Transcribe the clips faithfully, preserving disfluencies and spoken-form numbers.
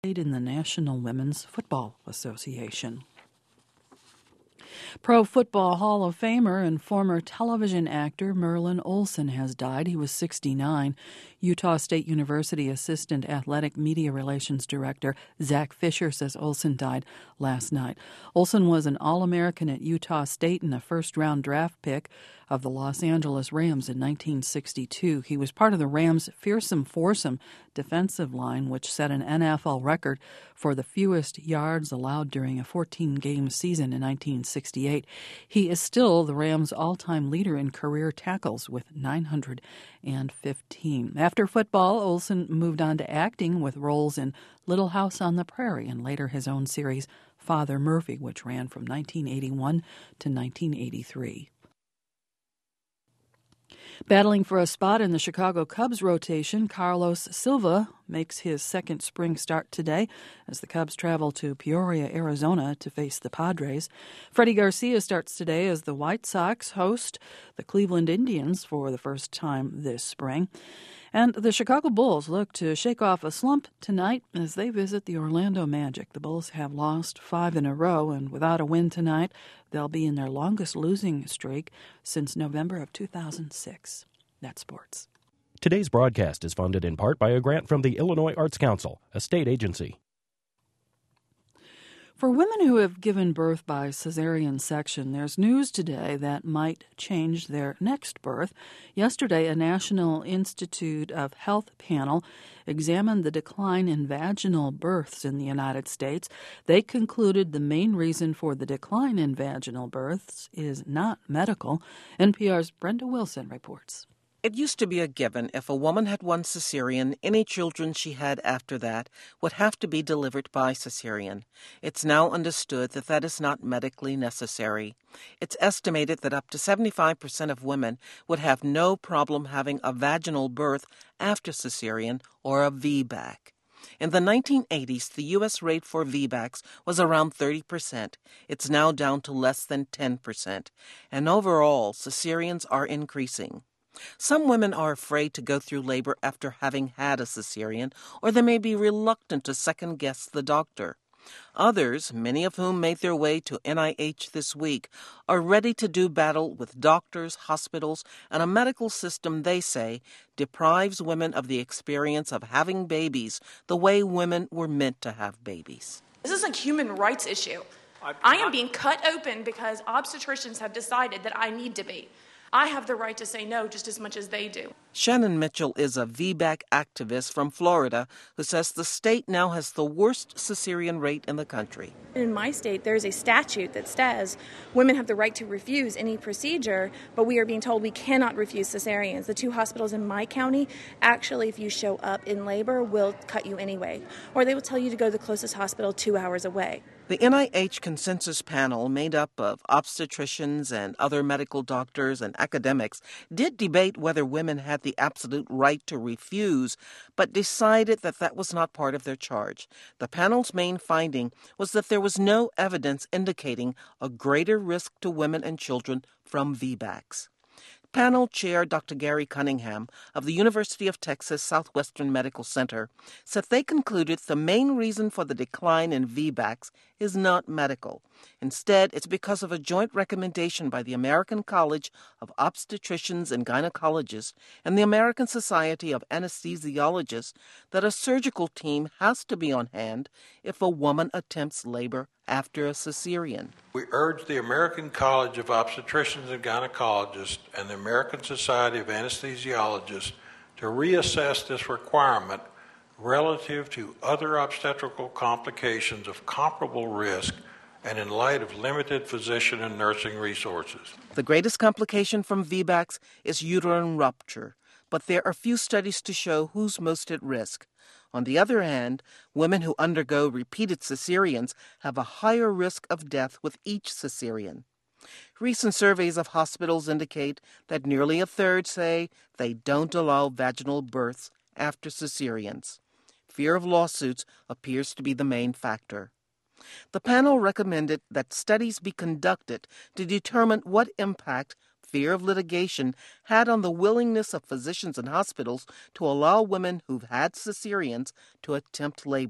in the National Women's Football Association. Pro Football Hall of Famer and former television actor Merlin Olsen has died. He was sixty-nine. Utah State University Assistant Athletic Media Relations Director Zach Fisher says Olsen died last night. Olsen was an All-American at Utah State and a first-round draft pick of the Los Angeles Rams in nineteen sixty-two. He was part of the Rams' fearsome foursome defensive line, which set an N F L record for the fewest yards allowed during a fourteen-game season in nineteen sixty-eight. He is still the Rams' all-time leader in career tackles with nine hundred fifteen. After football, Olsen moved on to acting with roles in Little House on the Prairie and later his own series Father Murphy, which ran from nineteen eighty-one to nineteen eighty-three. Battling for a spot in the Chicago Cubs rotation, Carlos Silva makes his second spring start today as the Cubs travel to Peoria, Arizona to face the Padres. Freddie Garcia starts today as the White Sox host the Cleveland Indians for the first time this spring. And the Chicago Bulls look to shake off a slump tonight as they visit the Orlando Magic. The Bulls have lost five in a row, and without a win tonight, they'll be in their longest losing streak since November of two thousand six. That's sports. Today's broadcast is funded in part by a grant from the Illinois Arts Council, a state agency. For women who have given birth by cesarean section, there's news today that might change their next birth. Yesterday, a National Institute of Health panel examined the decline in vaginal births in the United States. They concluded the main reason for the decline in vaginal births is not medical. N P R's Brenda Wilson reports. It used to be a given if a woman had one cesarean, any children she had after that would have to be delivered by cesarean. It's now understood that that is not medically necessary. It's estimated that up to seventy-five percent of women would have no problem having a vaginal birth after cesarean or a V BAC. In the nineteen eighties, the U S rate for V BACs was around thirty percent. It's now down to less than ten percent. And overall, cesareans are increasing. Some women are afraid to go through labor after having had a cesarean, or they may be reluctant to second-guess the doctor. Others, many of whom made their way to N I H this week, are ready to do battle with doctors, hospitals, and a medical system, they say, deprives women of the experience of having babies the way women were meant to have babies. This is a human rights issue. I am being cut open because obstetricians have decided that I need to be. I have the right to say no just as much as they do. Shannon Mitchell is a V BAC activist from Florida who says the state now has the worst cesarean rate in the country. In my state, there's a statute that says women have the right to refuse any procedure, but we are being told we cannot refuse cesareans. The two hospitals in my county, actually, if you show up in labor, will cut you anyway. Or they will tell you to go to the closest hospital two hours away. The N I H consensus panel, made up of obstetricians and other medical doctors and academics, did debate whether women had the absolute right to refuse, but decided that that was not part of their charge. The panel's main finding was that there was no evidence indicating a greater risk to women and children from V BACs. Panel chair Doctor Gary Cunningham of the University of Texas Southwestern Medical Center said they concluded the main reason for the decline in V BACs is not medical. Instead, it's because of a joint recommendation by the American College of Obstetricians and Gynecologists and the American Society of Anesthesiologists that a surgical team has to be on hand if a woman attempts labor after a cesarean. We urge the American College of Obstetricians and Gynecologists and the American Society of Anesthesiologists to reassess this requirement relative to other obstetrical complications of comparable risk and in light of limited physician and nursing resources. The greatest complication from V BACs is uterine rupture, but there are few studies to show who's most at risk. On the other hand, women who undergo repeated cesareans have a higher risk of death with each cesarean. Recent surveys of hospitals indicate that nearly a third say they don't allow vaginal births after cesareans. Fear of lawsuits appears to be the main factor. The panel recommended that studies be conducted to determine what impact fear of litigation had on the willingness of physicians and hospitals to allow women who've had cesareans to attempt labor.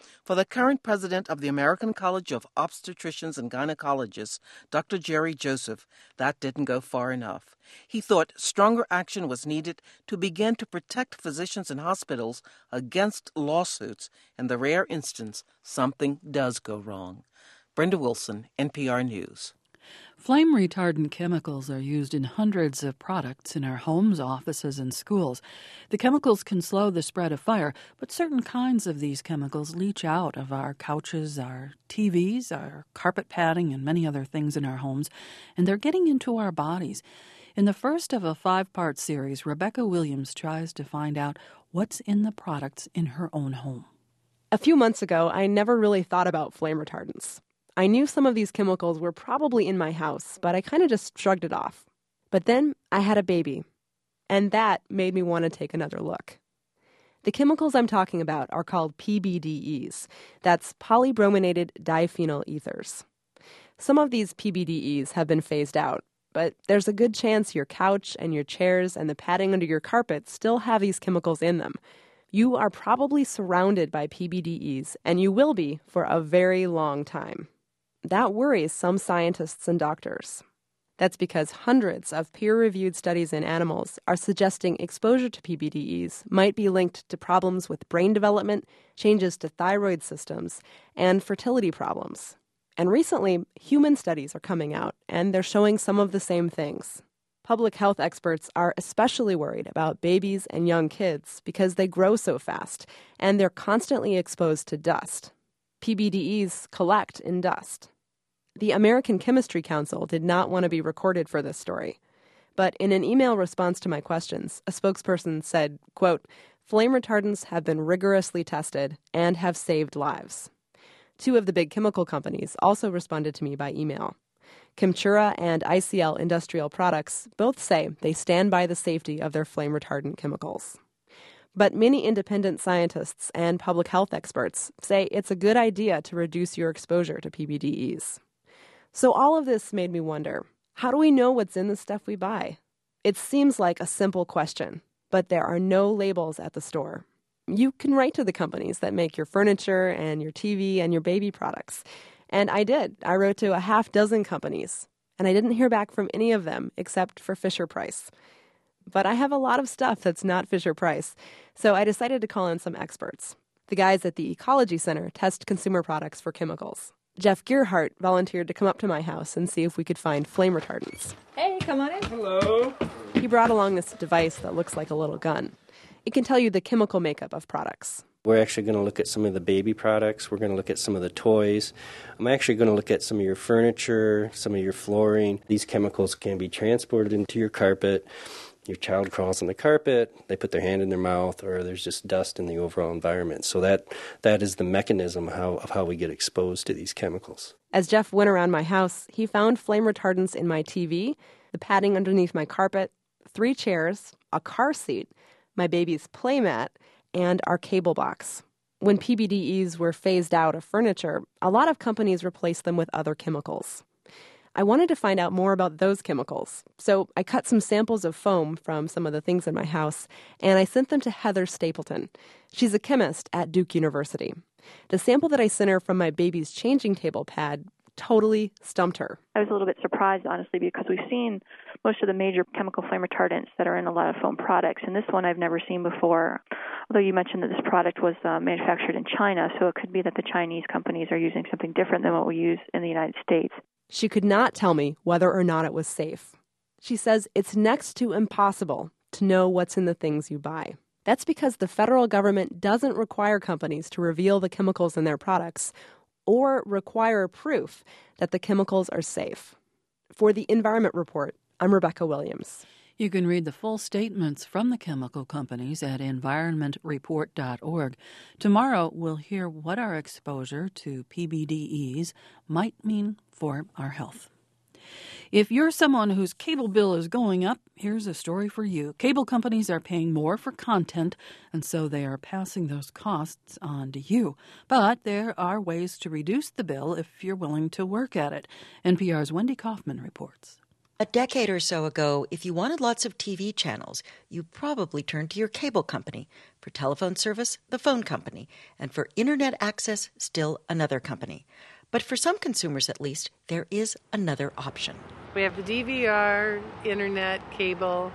For the current president of the American College of Obstetricians and Gynecologists, Doctor Jerry Joseph, that didn't go far enough. He thought stronger action was needed to begin to protect physicians and hospitals against lawsuits in the rare instance something does go wrong. Brenda Wilson, N P R News. Flame retardant chemicals are used in hundreds of products in our homes, offices, and schools. The chemicals can slow the spread of fire, but certain kinds of these chemicals leach out of our couches, our T Vs, our carpet padding, and many other things in our homes, and they're getting into our bodies. In the first of a five-part series, Rebecca Williams tries to find out what's in the products in her own home. A few months ago, I never really thought about flame retardants. I knew some of these chemicals were probably in my house, but I kind of just shrugged it off. But then I had a baby, and that made me want to take another look. The chemicals I'm talking about are called P B D Es. That's polybrominated diphenyl ethers. Some of these P B D Es have been phased out, but there's a good chance your couch and your chairs and the padding under your carpet still have these chemicals in them. You are probably surrounded by P B D Es, and you will be for a very long time. That worries some scientists and doctors. That's because hundreds of peer-reviewed studies in animals are suggesting exposure to P B D Es might be linked to problems with brain development, changes to thyroid systems, and fertility problems. And recently, human studies are coming out, and they're showing some of the same things. Public health experts are especially worried about babies and young kids because they grow so fast, and they're constantly exposed to dust. P B D Es collect in dust. The American Chemistry Council did not want to be recorded for this story. But in an email response to my questions, a spokesperson said, quote, "Flame retardants have been rigorously tested and have saved lives." Two of the big chemical companies also responded to me by email. Chemtura and I C L Industrial Products both say they stand by the safety of their flame retardant chemicals. But many independent scientists and public health experts say it's a good idea to reduce your exposure to P B D Es. So all of this made me wonder, how do we know what's in the stuff we buy? It seems like a simple question, but there are no labels at the store. You can write to the companies that make your furniture and your T V and your baby products. And I did. I wrote to a half dozen companies, and I didn't hear back from any of them except for Fisher-Price. But I have a lot of stuff that's not Fisher-Price, so I decided to call in some experts. The guys at the Ecology Center test consumer products for chemicals. Jeff Gearhart volunteered to come up to my house and see if we could find flame retardants. Hey, come on in. Hello. He brought along this device that looks like a little gun. It can tell you the chemical makeup of products. We're actually going to look at some of the baby products. We're going to look at some of the toys. I'm actually going to look at some of your furniture, some of your flooring. These chemicals can be transported into your carpet. Your child crawls on the carpet, they put their hand in their mouth, or there's just dust in the overall environment. So that that is the mechanism how, of how we get exposed to these chemicals. As Jeff went around my house, he found flame retardants in my T V, the padding underneath my carpet, three chairs, a car seat, my baby's playmat, and our cable box. When P B D Es were phased out of furniture, a lot of companies replaced them with other chemicals. I wanted to find out more about those chemicals, so I cut some samples of foam from some of the things in my house, and I sent them to Heather Stapleton. She's a chemist at Duke University. The sample that I sent her from my baby's changing table pad totally stumped her. I was a little bit surprised, honestly, because we've seen most of the major chemical flame retardants that are in a lot of foam products, and this one I've never seen before. Although you mentioned that this product was uh, manufactured in China, so it could be that the Chinese companies are using something different than what we use in the United States. She could not tell me whether or not it was safe. She says it's next to impossible to know what's in the things you buy. That's because the federal government doesn't require companies to reveal the chemicals in their products or require proof that the chemicals are safe. For the Environment Report, I'm Rebecca Williams. You can read the full statements from the chemical companies at environment report dot org. Tomorrow, we'll hear what our exposure to P B D Es might mean for our health. If you're someone whose cable bill is going up, here's a story for you. Cable companies are paying more for content, and so they are passing those costs on to you. But there are ways to reduce the bill if you're willing to work at it. N P R's Wendy Kaufman reports. A decade or so ago, if you wanted lots of T V channels, you probably turned to your cable company. For telephone service, the phone company. And for internet access, still another company. But for some consumers, at least, there is another option. We have the D V R, internet, cable,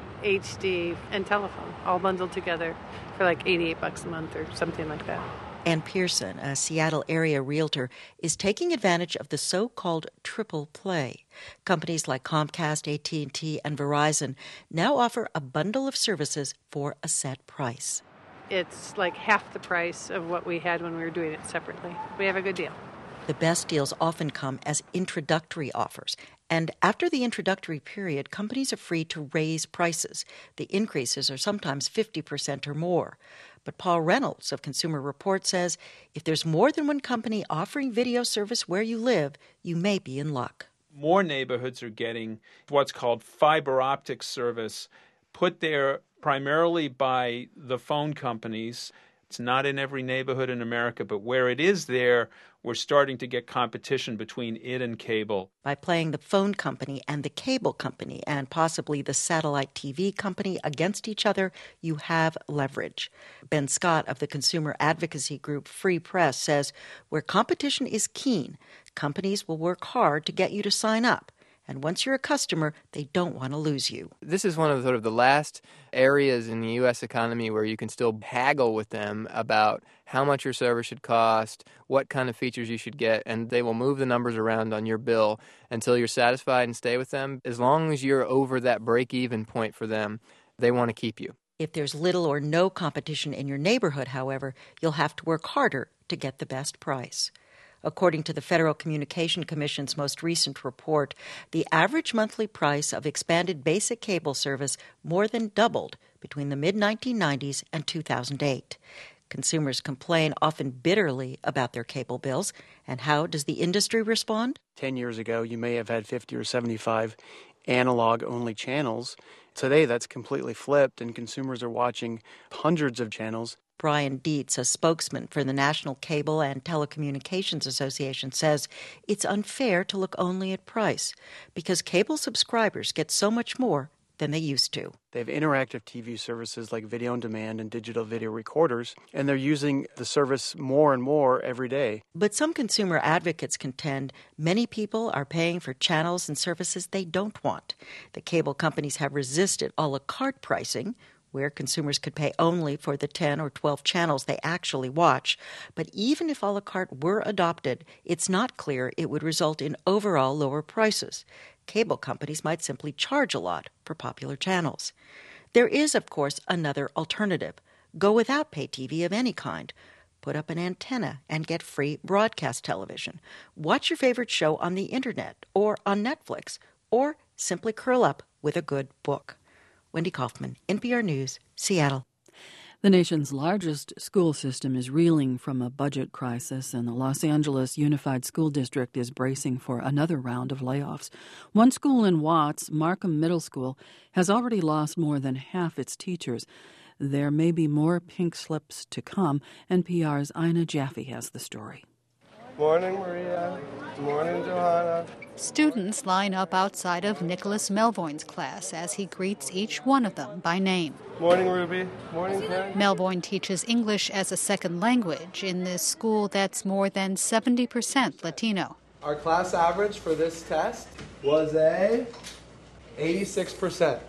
H D, and telephone, all bundled together for like eighty-eight bucks a month or something like that. Ann Pearson, a Seattle area realtor, is taking advantage of the so-called triple play. Companies like Comcast, A T and T, and Verizon now offer a bundle of services for a set price. It's like half the price of what we had when we were doing it separately. We have a good deal. The best deals often come as introductory offers, and after the introductory period, companies are free to raise prices. The increases are sometimes fifty percent or more. But Paul Reynolds of Consumer Report says if there's more than one company offering video service where you live, you may be in luck. More neighborhoods are getting what's called fiber optic service put there primarily by the phone companies. It's not in every neighborhood in America, but where it is there, we're starting to get competition between it and cable. By playing the phone company and the cable company and possibly the satellite T V company against each other, you have leverage. Ben Scott of the consumer advocacy group Free Press says where competition is keen, companies will work hard to get you to sign up. And once you're a customer, they don't want to lose you. This is one of sort of the last areas in the U S economy where you can still haggle with them about how much your service should cost, what kind of features you should get, and they will move the numbers around on your bill until you're satisfied and stay with them. As long as you're over that break-even point for them, they want to keep you. If there's little or no competition in your neighborhood, however, you'll have to work harder to get the best price. According to the Federal Communication Commission's most recent report, the average monthly price of expanded basic cable service more than doubled between the mid nineteen nineties and two thousand eight. Consumers complain often bitterly about their cable bills. And how does the industry respond? Ten years ago, you may have had fifty or seventy-five analog-only channels. Today, that's completely flipped, and consumers are watching hundreds of channels. Brian Dietz, a spokesman for the National Cable and Telecommunications Association, says it's unfair to look only at price because cable subscribers get so much more than they used to. They have interactive T V services like video on demand and digital video recorders, and they're using the service more and more every day. But some consumer advocates contend many people are paying for channels and services they don't want. The cable companies have resisted a la carte pricing, where consumers could pay only for the ten or twelve channels they actually watch. But even if a la carte were adopted, it's not clear it would result in overall lower prices. Cable companies might simply charge a lot for popular channels. There is, of course, another alternative. Go without pay T V of any kind. Put up an antenna and get free broadcast television. Watch your favorite show on the internet or on Netflix, or simply curl up with a good book. Wendy Kaufman, N P R News, Seattle. The nation's largest school system is reeling from a budget crisis, and the Los Angeles Unified School District is bracing for another round of layoffs. One school in Watts, Markham Middle School, has already lost more than half its teachers. There may be more pink slips to come. N P R's Ina Jaffe has the story. Morning, Maria. Morning, Johanna. Students line up outside of Nicholas Melvoin's class as he greets each one of them by name. Morning, Ruby. Morning, Ken. Melvoin teaches English as a second language in this school that's more than seventy percent Latino. Our class average for this test was a eighty-six percent.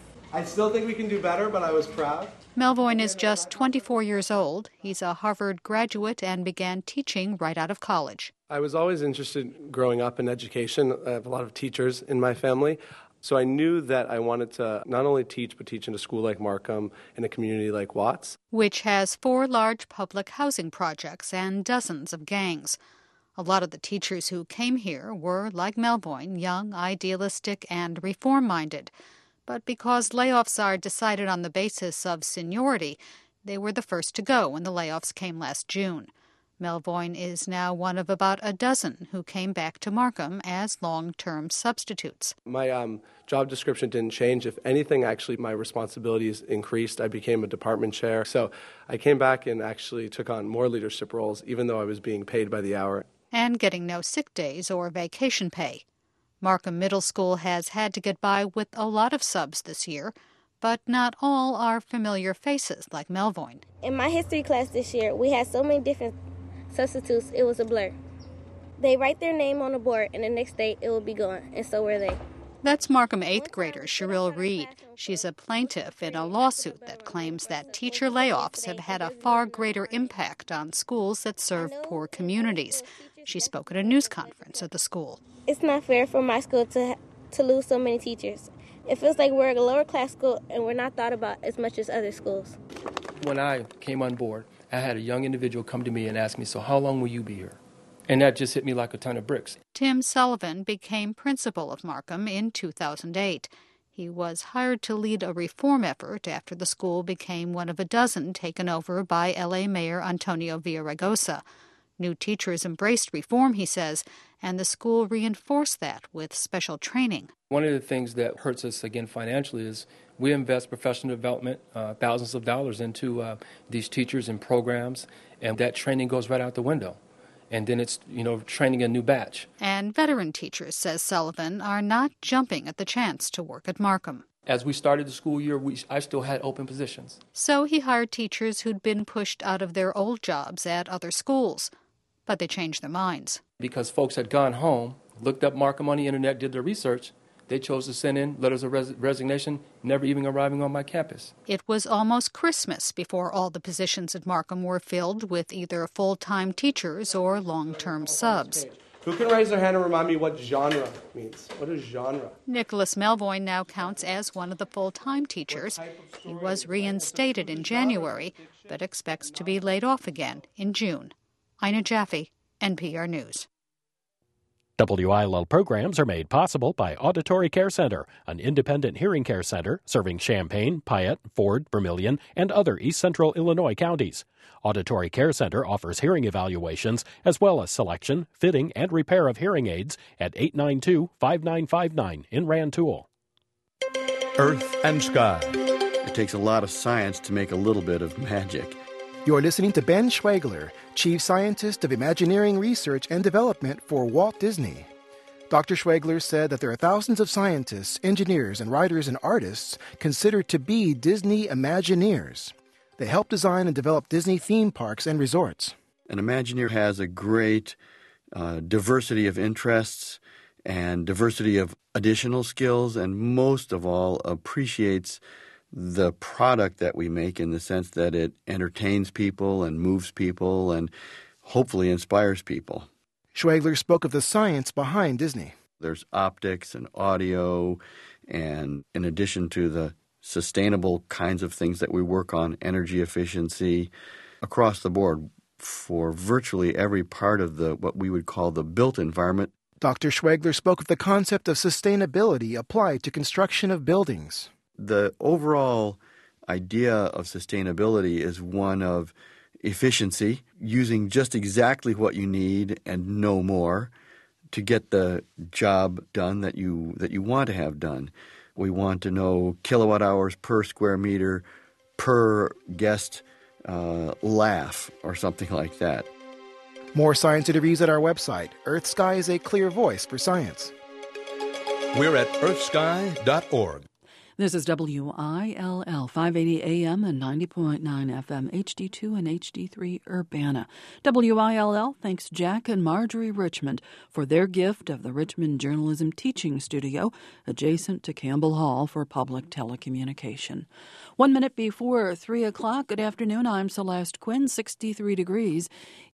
I still think we can do better, but I was proud. Melvoin is just twenty-four years old. He's a Harvard graduate and began teaching right out of college. I was always interested growing up in education. I have a lot of teachers in my family. So I knew that I wanted to not only teach, but teach in a school like Markham and a community like Watts, which has four large public housing projects and dozens of gangs. A lot of the teachers who came here were, like Melvoin, young, idealistic, and reform-minded. But because layoffs are decided on the basis of seniority, they were the first to go when the layoffs came last June. Melvoin is now one of about a dozen who came back to Markham as long-term substitutes. My um, job description didn't change. If anything, actually, my responsibilities increased. I became a department chair. So I came back and actually took on more leadership roles, even though I was being paid by the hour. And getting no sick days or vacation pay. Markham Middle School has had to get by with a lot of subs this year, but not all are familiar faces like Melvoin. In my history class this year, we had so many different substitutes, it was a blur. They write their name on the board, and the next day it will be gone, and so were they. That's Markham eighth grader Cheryl Reed. She's a plaintiff in a lawsuit that claims that teacher layoffs have had a far greater impact on schools that serve poor communities. She spoke at a news conference at the school. It's not fair for my school to to lose so many teachers. It feels like we're a lower class school and we're not thought about as much as other schools. When I came on board, I had a young individual come to me and ask me, so how long will you be here? And that just hit me like a ton of bricks. Tim Sullivan became principal of Markham in two thousand eight. He was hired to lead a reform effort after the school became one of a dozen taken over by L A Mayor Antonio Villaraigosa. New teachers embraced reform, he says, and the school reinforced that with special training. One of the things that hurts us, again, financially is we invest professional development, uh, thousands of dollars into uh, these teachers and programs, and that training goes right out the window. And then it's, you know, training a new batch. And veteran teachers, says Sullivan, are not jumping at the chance to work at Markham. As we started the school year, we, I still had open positions. So he hired teachers who'd been pushed out of their old jobs at other schools. But they changed their minds. Because folks had gone home, looked up Markham on the internet, did their research, they chose to send in letters of res- resignation, never even arriving on my campus. It was almost Christmas before all the positions at Markham were filled with either full-time teachers or long-term subs. Who can raise their hand and remind me what genre means? What is genre? Nicholas Melvoin now counts as one of the full-time teachers. He was reinstated in January, but expects to be laid off again in June. Ina Jaffe, N P R News. W I L L programs are made possible by Auditory Care Center, an independent hearing care center serving Champaign, Piatt, Ford, Vermilion, and other East Central Illinois counties. Auditory Care Center offers hearing evaluations as well as selection, fitting, and repair of hearing aids at eight nine two, five nine five nine in Rantoul. Earth and Sky. It takes a lot of science to make a little bit of magic. You're listening to Ben Schwegler, Chief Scientist of Imagineering Research and Development for Walt Disney. Doctor Schwegler said that there are thousands of scientists, engineers, and writers and artists considered to be Disney Imagineers. They help design and develop Disney theme parks and resorts. An Imagineer has a great uh, diversity of interests and diversity of additional skills, and most of all appreciates the product that we make in the sense that it entertains people and moves people and hopefully inspires people. Schwegler spoke of the science behind Disney. There's optics and audio, and in addition to the sustainable kinds of things that we work on, energy efficiency, across the board for virtually every part of the what we would call the built environment. Doctor Schwegler spoke of the concept of sustainability applied to construction of buildings. The overall idea of sustainability is one of efficiency, using just exactly what you need and no more to get the job done that you that you want to have done. We want to know kilowatt hours per square meter per guest uh, laugh or something like that. More science interviews at our website. Earth Sky is a clear voice for science. We're at earth sky dot org. This is W I L L, five eighty A M and ninety point nine F M, H D two and H D three Urbana. W I L L thanks Jack and Marjorie Richmond for their gift of the Richmond Journalism Teaching Studio adjacent to Campbell Hall for public telecommunication. One minute before three o'clock, good afternoon, I'm Celeste Quinn, sixty-three degrees